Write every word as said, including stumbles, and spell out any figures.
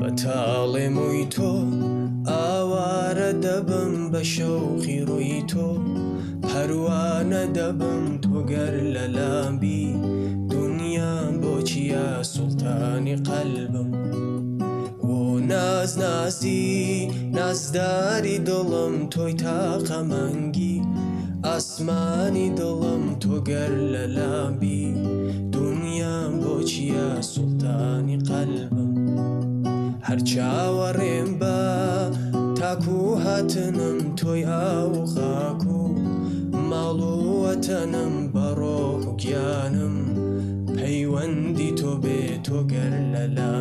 بەتاڵێ مووی تۆ ئاوارە دەبم بە شەوقی ڕووی تۆ پەروانە دەبم تۆگەر لە لامبی دنیام بۆچیە سوڵتانی قەلبم وە ناز نازی نازداری دڵم تۆی تاقە مەنگی ئاسمانی دڵم تۆگەر لە لامبی دنیام بۆچیە سوڵتانی قەلبم هەر چاوەڕێم بە تاکو هاتنم تۆی ئاو خاک و ماڵ و وەتەنم بە ڕۆح و گیانم پەیوەندی تۆ بێ تۆگەر لە لام